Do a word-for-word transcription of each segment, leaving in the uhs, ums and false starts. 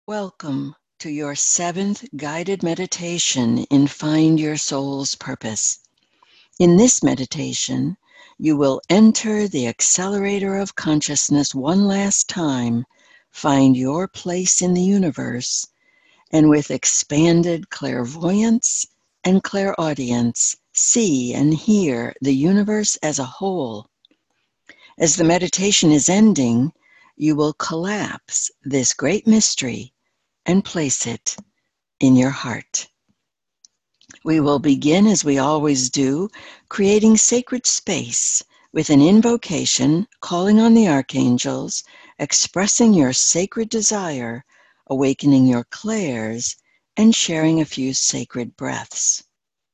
Welcome to your seventh guided meditation in Find Your Soul's Purpose. In this meditation, you will enter the accelerator of consciousness one last time, find your place in the universe, and with expanded clairvoyance and clairaudience, see and hear the universe as a whole. As the meditation is ending, you will collapse this great mystery and place it in your heart. We will begin, as we always do, creating sacred space with an invocation, calling on the archangels, expressing your sacred desire, awakening your clairs, and sharing a few sacred breaths.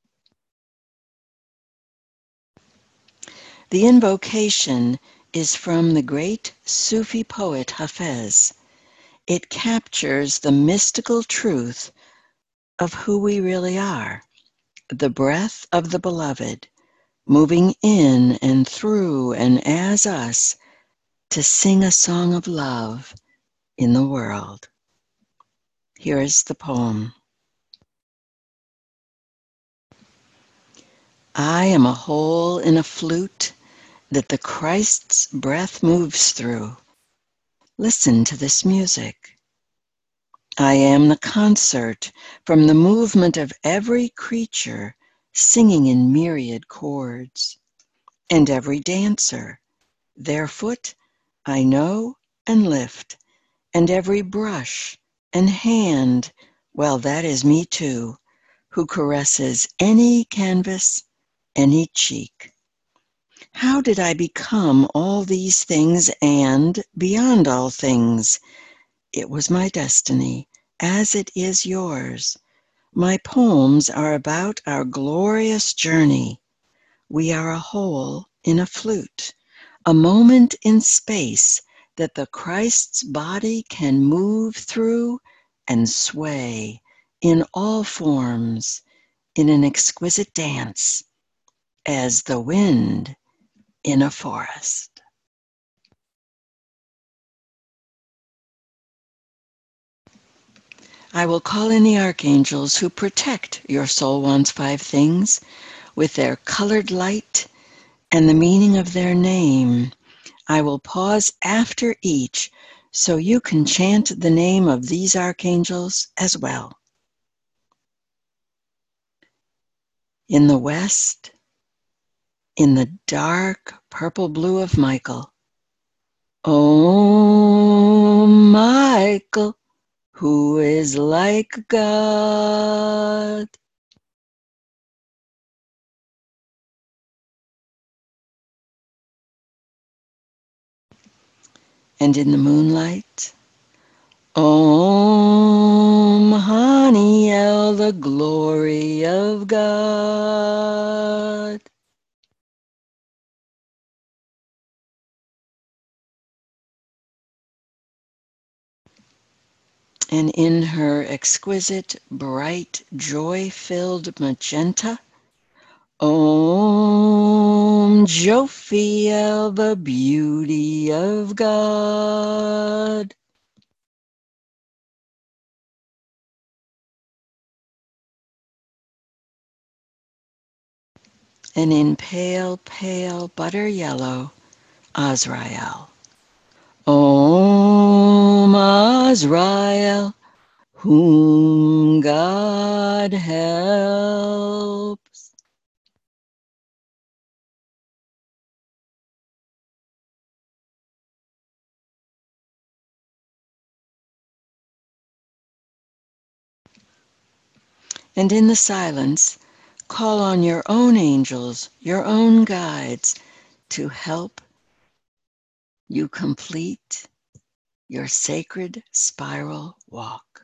The invocation is from the great Sufi poet Hafez. It captures the mystical truth of who we really are, the breath of the beloved, moving in and through and as us to sing a song of love in the world. Here is the poem. I am a hole in a flute that the Christ's breath moves through. Listen to this music. I am the concert from the movement of every creature singing in myriad chords, and every dancer, their foot I know and lift, and every brush and hand, well, that is me too, who caresses any canvas, any cheek. How did I become all these things and beyond all things? It was my destiny, as it is yours. My poems are about our glorious journey. We are a hole in a flute, a moment in space that the Christ's body can move through and sway in all forms in an exquisite dance as the wind in a forest. I will call in the archangels who protect your soul wants five things with their colored light and the meaning of their name. I will pause after each so you can chant the name of these archangels as well. In the west, in the dark purple blue of Michael, oh, Michael, who is like God. And in the moonlight, Om Haniel, the glory of God. And in her exquisite, bright, joy-filled magenta, Om Jophiel, the beauty of God. And in pale, pale butter yellow, Azrael. Om Azrael, whom God helps. And in the silence, call on your own angels, your own guides, to help you complete your sacred spiral walk.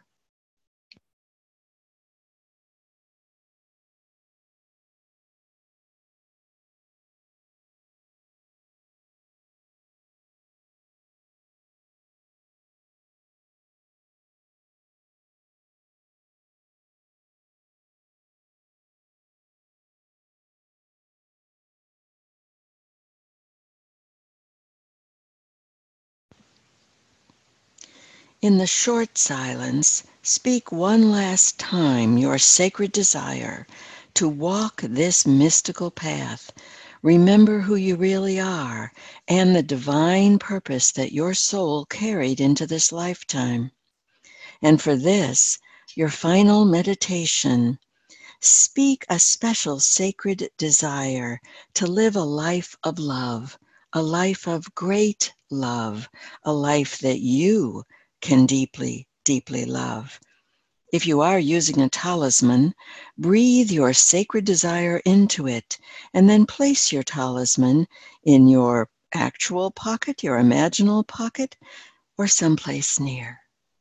In the short silence, speak one last time your sacred desire to walk this mystical path. Remember who you really are and the divine purpose that your soul carried into this lifetime. And for this, your final meditation, speak a special sacred desire to live a life of love, a life of great love, a life that you can deeply, deeply love. If you are using a talisman, breathe your sacred desire into it and then place your talisman in your actual pocket, your imaginal pocket, or someplace near.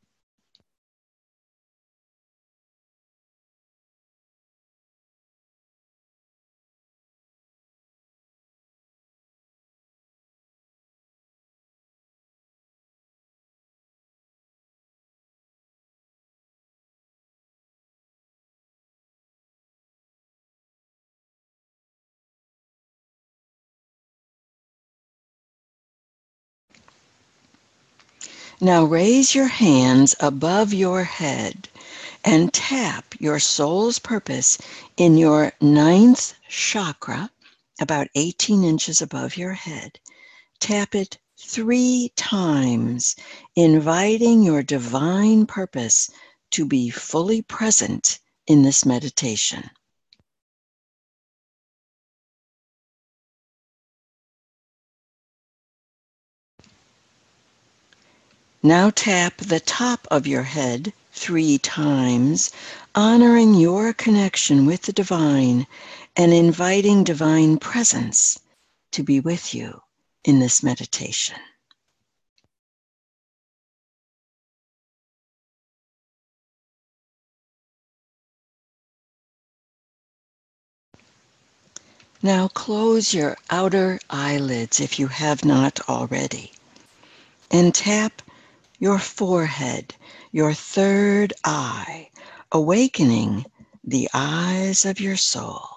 Now raise your hands above your head and tap your soul's purpose in your ninth chakra, about eighteen inches above your head. Tap it three times, inviting your divine purpose to be fully present in this meditation. Now tap the top of your head three times, honoring your connection with the divine and inviting divine presence to be with you in this meditation. Now close your outer eyelids if you have not already, and tap your forehead, your third eye, awakening the eyes of your soul.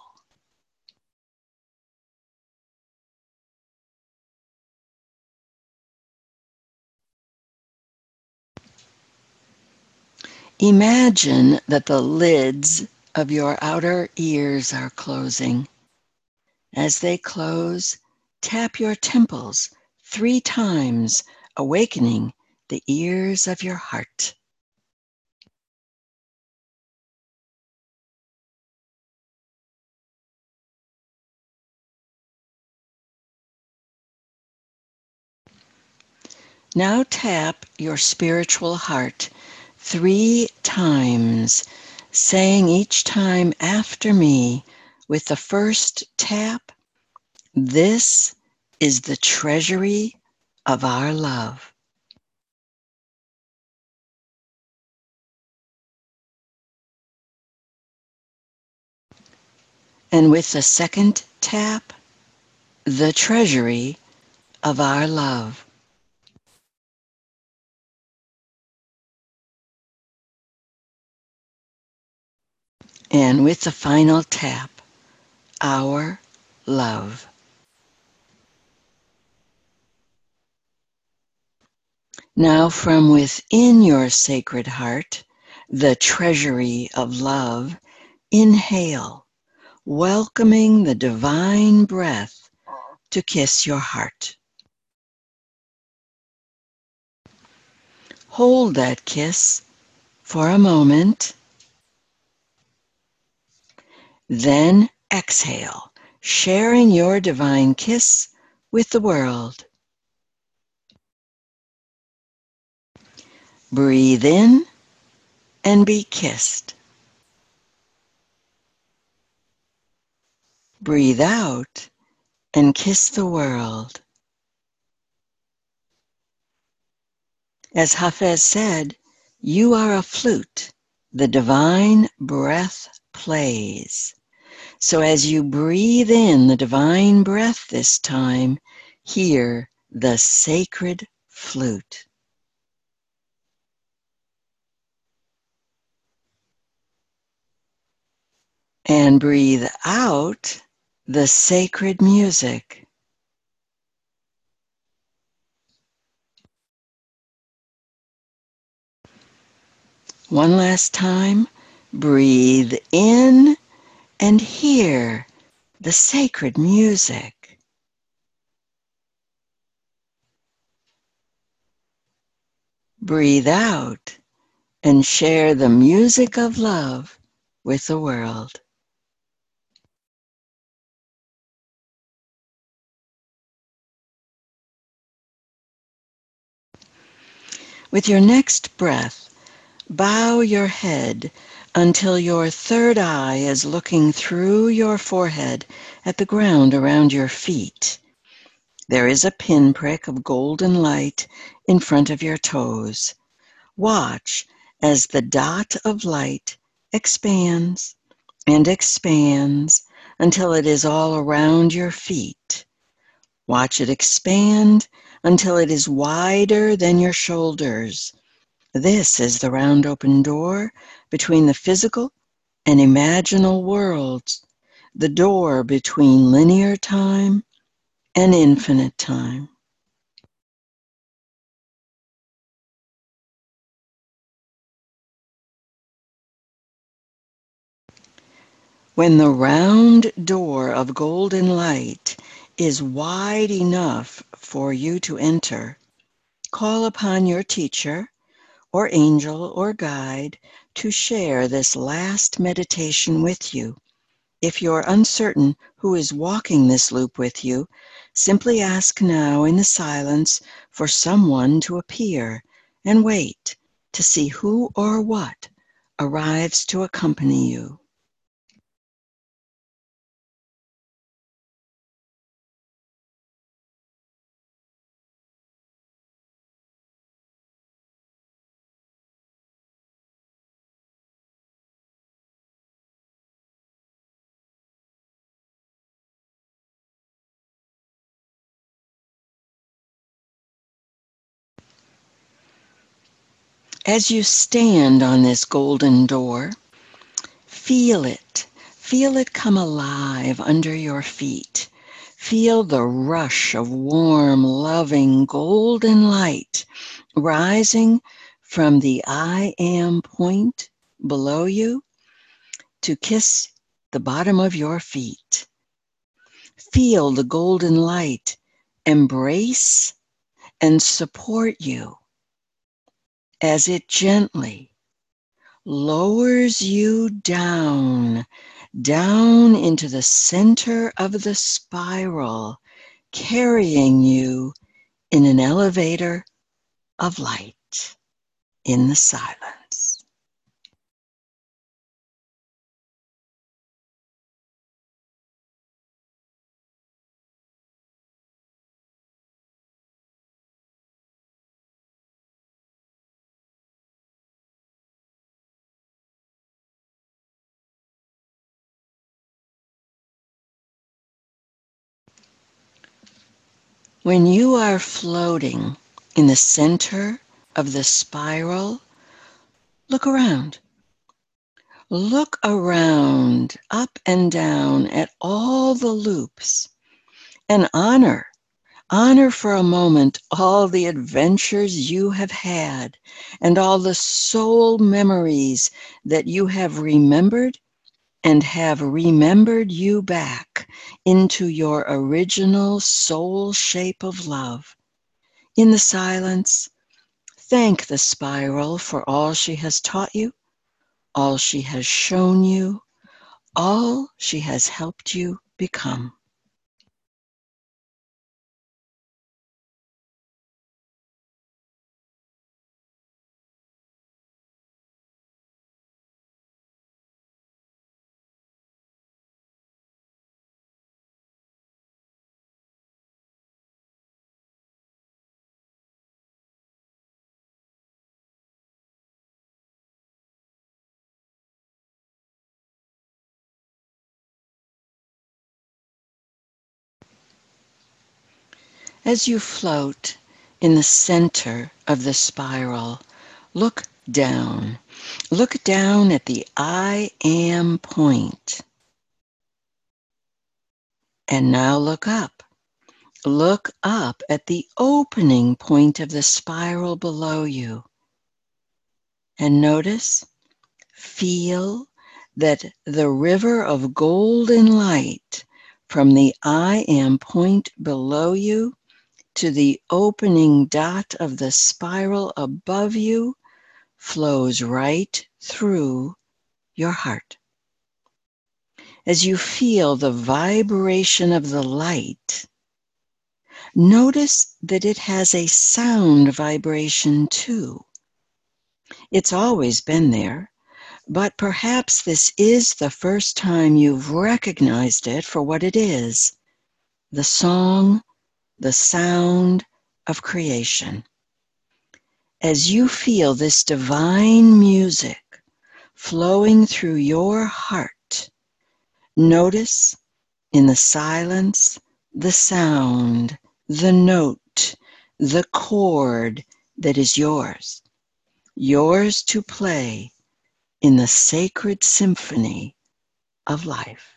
Imagine that the lids of your outer ears are closing. As they close, tap your temples three times, awakening the ears of your heart. Now tap your spiritual heart three times, saying each time after me with the first tap, "This is the treasury of our love." And with the second tap, "The treasury of our love." And with the final tap, "Our love." Now from within your sacred heart, the treasury of love, inhale, welcoming the divine breath to kiss your heart. Hold that kiss for a moment, then exhale, sharing your divine kiss with the world. Breathe in and be kissed. Breathe out and kiss the world. As Hafez said, you are a flute. The divine breath plays. So as you breathe in the divine breath this time, hear the sacred flute. And breathe out the sacred music. One last time, breathe in and hear the sacred music. Breathe out and share the music of love with the world. With your next breath, bow your head until your third eye is looking through your forehead at the ground around your feet. There is a pinprick of golden light in front of your toes. Watch as the dot of light expands and expands until it is all around your feet. Watch it expand until it is wider than your shoulders. This is the round open door between the physical and imaginal worlds, the door between linear time and infinite time. When the round door of golden light is wide enough for you to enter, call upon your teacher or angel or guide to share this last meditation with you. If you're uncertain who is walking this loop with you, simply ask now in the silence for someone to appear and wait to see who or what arrives to accompany you. As you stand on this golden door, feel it. Feel it come alive under your feet. Feel the rush of warm, loving, golden light rising from the I am point below you to kiss the bottom of your feet. Feel the golden light embrace and support you as it gently lowers you down, down into the center of the spiral, carrying you in an elevator of light in the silence. When you are floating in the center of the spiral, look around. Look around, up and down at all the loops, and honor, honor for a moment all the adventures you have had and all the soul memories that you have remembered and have remembered you back into your original soul shape of love. In the silence, thank the spiral for all she has taught you, all she has shown you, all she has helped you become. As you float in the center of the spiral, look down. Look down at the I am point. And now look up. Look up at the opening point of the spiral below you. And notice, feel that the river of golden light from the I am point below you to the opening dot of the spiral above you flows right through your heart. As you feel the vibration of the light, notice that it has a sound vibration too. It's always been there, but perhaps this is the first time you've recognized it for what it is, the song, the sound of creation. As you feel this divine music flowing through your heart, notice in the silence the sound, the note, the chord that is yours, yours to play in the sacred symphony of life.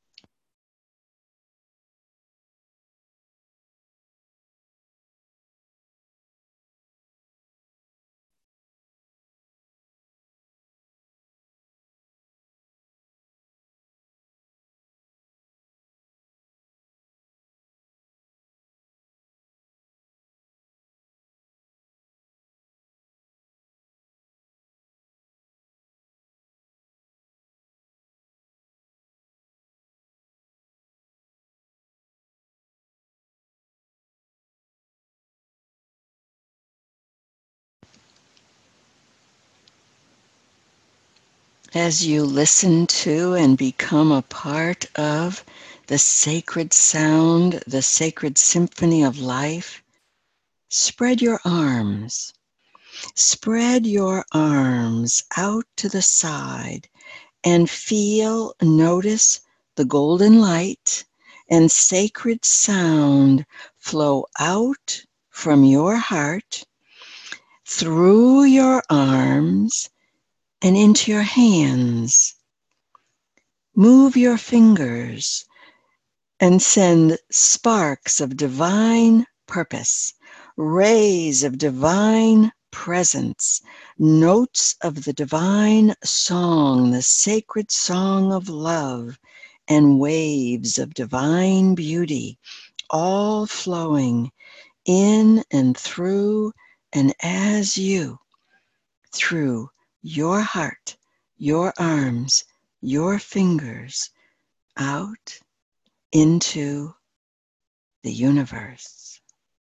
As you listen to and become a part of the sacred sound, the sacred symphony of life, spread your arms. Spread your arms out to the side and feel, notice the golden light and sacred sound flow out from your heart, through your arms, and into your hands. Move your fingers and send sparks of divine purpose, rays of divine presence, notes of the divine song, the sacred song of love, and waves of divine beauty, all flowing in and through and as you, through your heart, your arms, your fingers, out into the universe.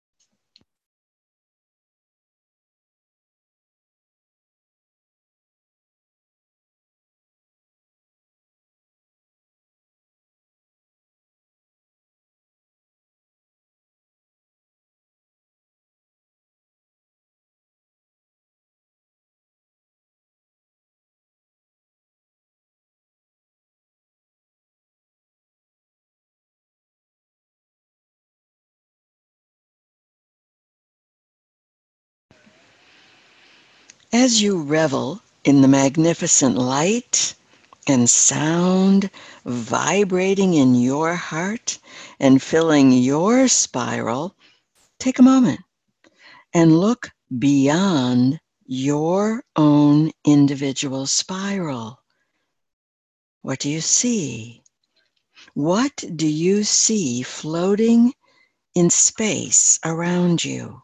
As you revel in the magnificent light and sound vibrating in your heart and filling your spiral, take a moment and look beyond your own individual spiral. What do you see? What do you see floating in space around you?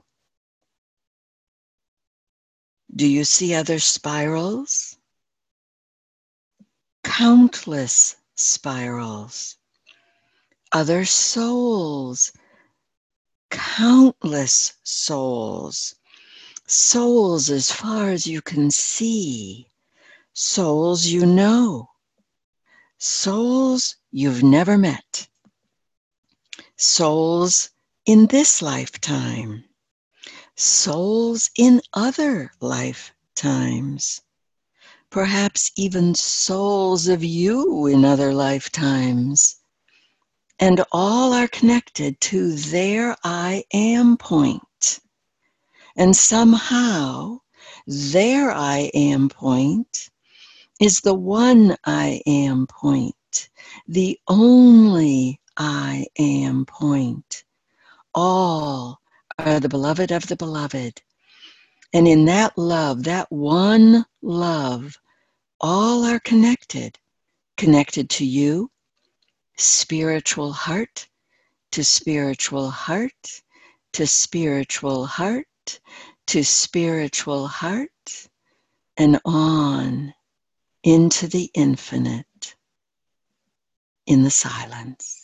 Do you see other spirals? Countless spirals. Other souls. Countless souls. Souls as far as you can see. Souls you know. Souls you've never met. Souls in this lifetime. Souls in other lifetimes. Perhaps even souls of you in other lifetimes. And all are connected to their I am point. And somehow, their I am point is the one I am point, the only I am point. All are the beloved of the beloved. And in that love, that one love, all are connected, connected to you, spiritual heart, to spiritual heart, to spiritual heart, to spiritual heart, and on into the infinite in the silence.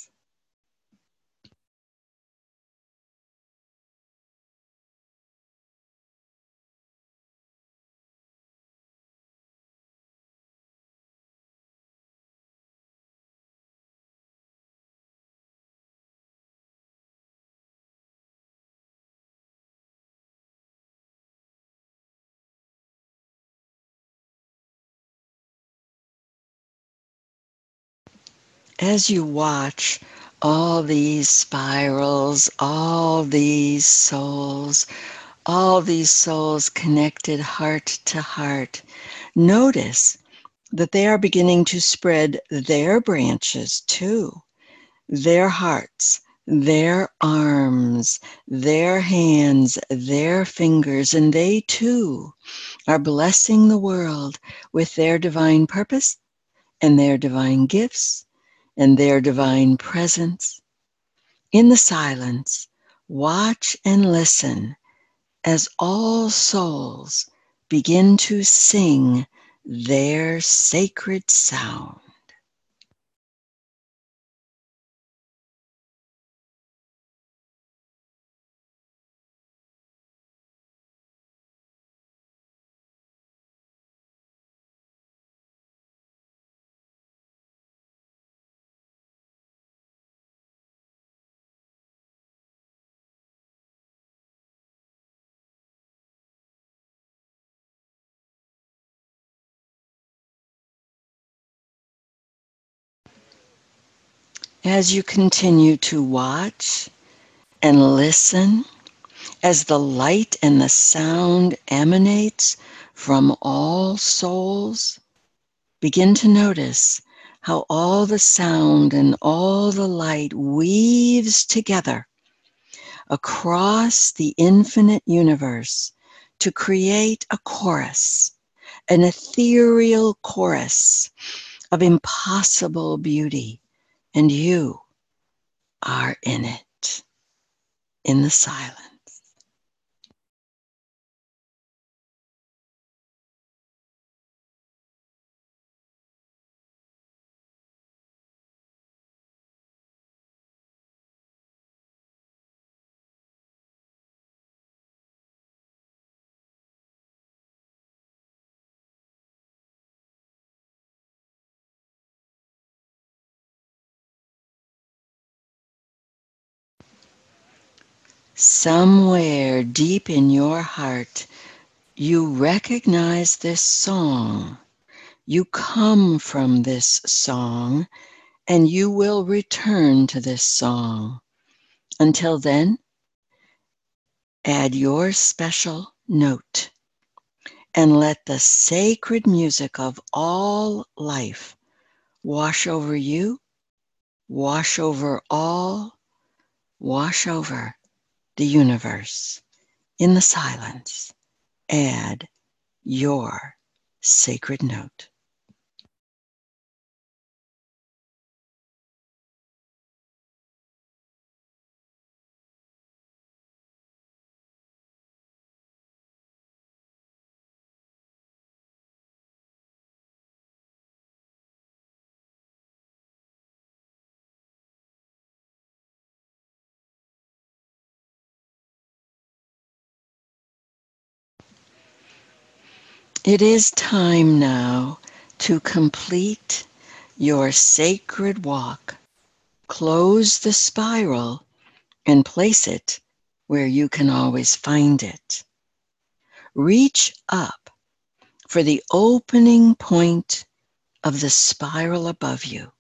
As you watch all these spirals, all these souls, all these souls connected heart to heart, notice that they are beginning to spread their branches too, their hearts, their arms, their hands, their fingers, and they too are blessing the world with their divine purpose and their divine gifts and their divine presence. In the silence, watch and listen as all souls begin to sing their sacred sound. As you continue to watch and listen, as the light and the sound emanates from all souls, begin to notice how all the sound and all the light weaves together across the infinite universe to create a chorus, an ethereal chorus of impossible beauty. And you are in it, in the silence. Somewhere deep in your heart, you recognize this song. You come from this song, and you will return to this song. Until then, add your special note and let the sacred music of all life wash over you, wash over all, wash over the universe. In the silence, add your sacred note. It is time now to complete your sacred walk. Close the spiral and place it where you can always find it. Reach up for the opening point of the spiral above you.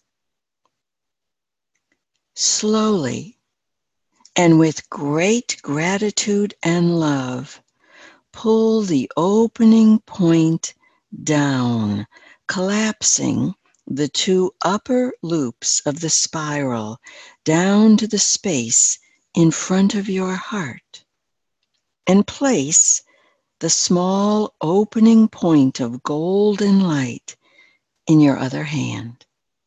Slowly and with great gratitude and love, pull the opening point down, collapsing the two upper loops of the spiral down to the space in front of your heart, and place the small opening point of golden light in your other hand.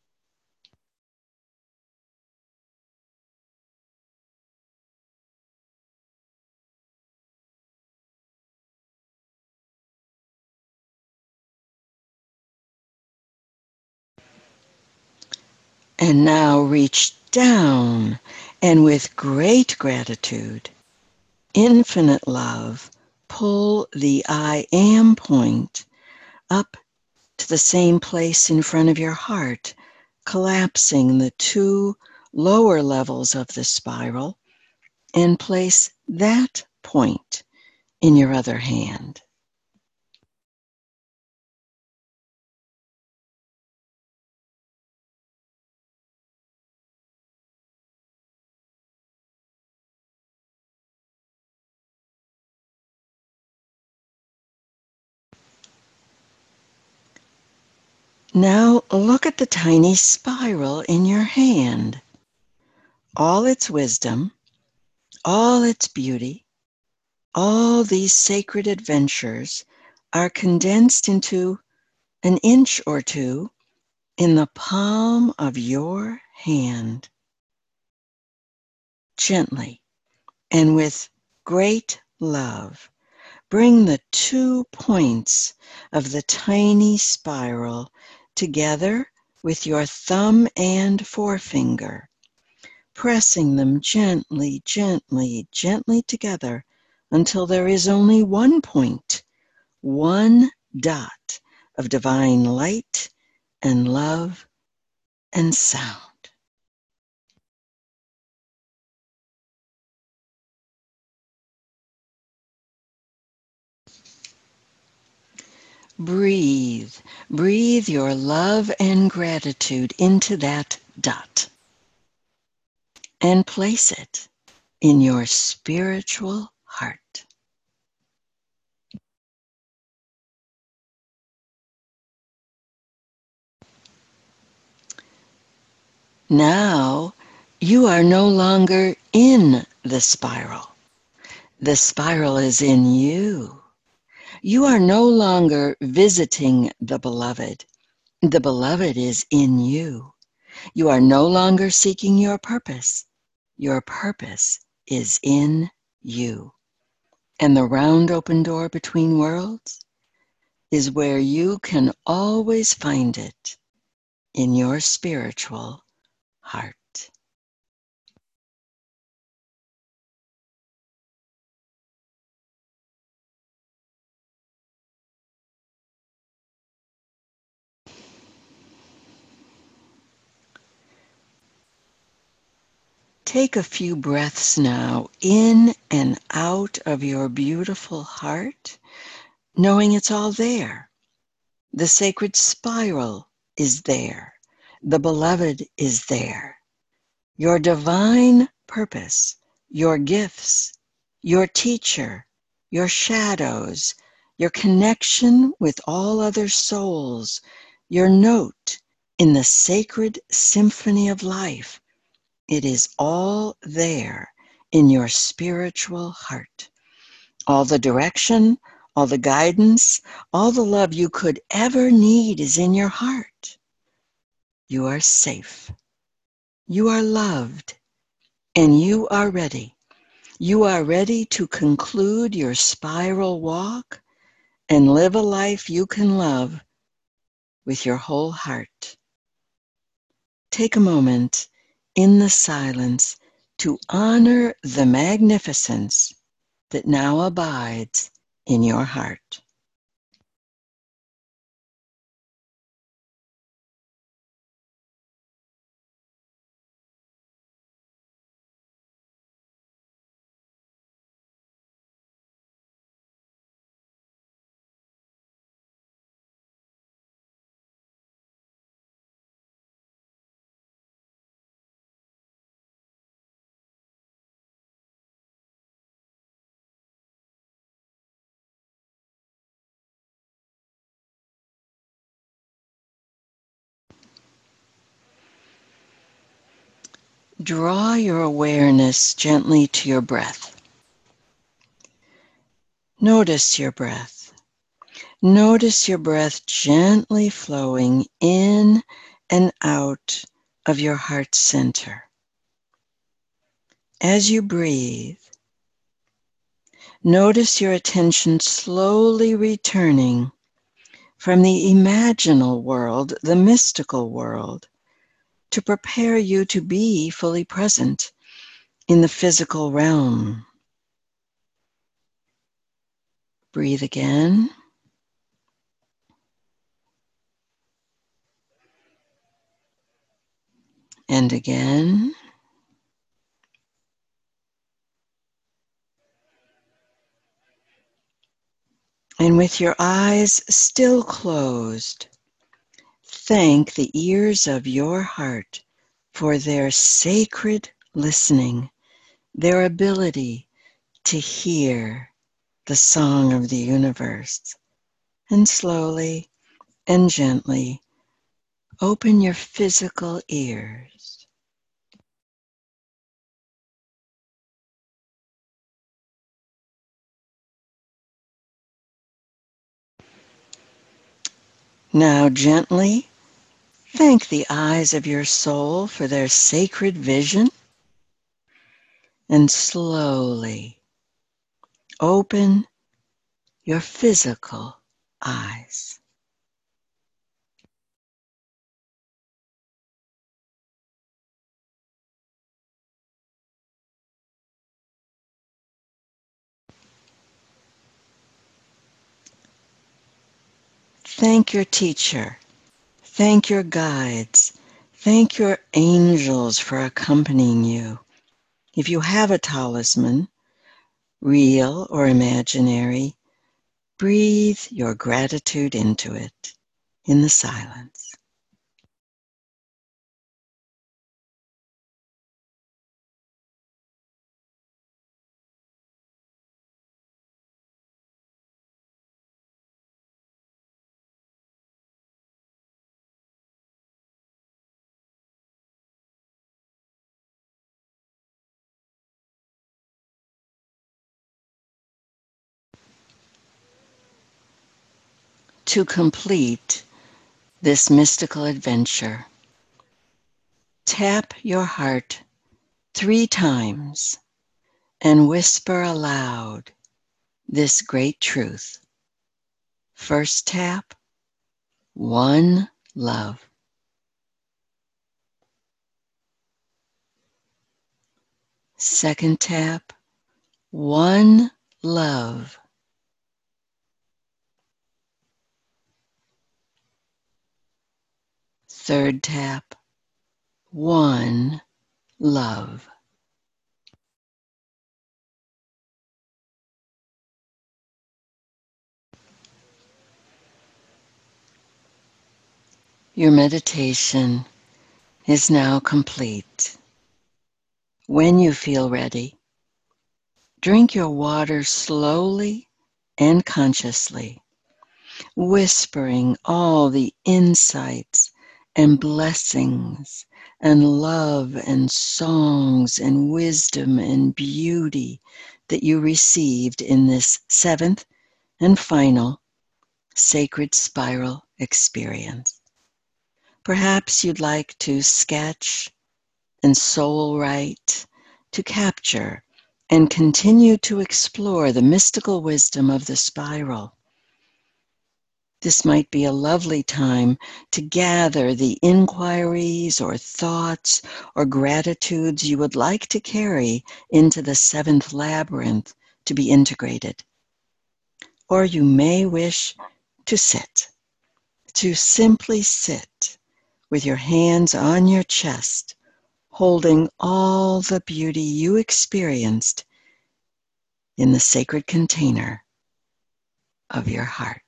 And now reach down and with great gratitude, infinite love, pull the I am point up to the same place in front of your heart, collapsing the two lower levels of the spiral, and place that point in your other hand. Now look at the tiny spiral in your hand. All its wisdom, all its beauty, all these sacred adventures are condensed into an inch or two in the palm of your hand. Gently and with great love, bring the two points of the tiny spiral together with your thumb and forefinger, pressing them gently, gently, gently together until there is only one point, one dot of divine light and love and sound. Breathe, breathe your love and gratitude into that dot and place it in your spiritual heart. Now you are no longer in the spiral. The spiral is in you. You are no longer visiting the beloved. The beloved is in you. You are no longer seeking your purpose. Your purpose is in you. And the round open door between worlds is where you can always find it, in your spiritual heart. Take a few breaths now in and out of your beautiful heart, knowing it's all there. The sacred spiral is there. The beloved is there. Your divine purpose, your gifts, your teacher, your shadows, your connection with all other souls, your note in the sacred symphony of life. It is all there in your spiritual heart. All the direction, all the guidance, all the love you could ever need is in your heart. You are safe. You are loved. And you are ready. You are ready to conclude your spiral walk and live a life you can love with your whole heart. Take a moment in the silence to honor the magnificence that now abides in your heart. Draw your awareness gently to your breath. Notice your breath. Notice your breath gently flowing in and out of your heart center. As you breathe, notice your attention slowly returning from the imaginal world, the mystical world, to prepare you to be fully present in the physical realm. Breathe again. And again. And with your eyes still closed, thank the ears of your heart for their sacred listening, their ability to hear the song of the universe. And slowly and gently open your physical ears. Now gently thank the eyes of your soul for their sacred vision, and slowly open your physical eyes. Thank your teacher. Thank your guides. Thank your angels for accompanying you. If you have a talisman, real or imaginary, breathe your gratitude into it in the silence. To complete this mystical adventure, tap your heart three times and whisper aloud this great truth. First tap, one love. Second tap, one love. Third tap, one love. Your meditation is now complete. When you feel ready, drink your water slowly and consciously, whispering all the insights and blessings and love and songs and wisdom and beauty that you received in this seventh and final sacred spiral experience. Perhaps you'd like to sketch and soul write to capture and continue to explore the mystical wisdom of the spiral. This might be a lovely time to gather the inquiries or thoughts or gratitudes you would like to carry into the seventh labyrinth to be integrated. Or you may wish to sit, to simply sit with your hands on your chest, holding all the beauty you experienced in the sacred container of your heart.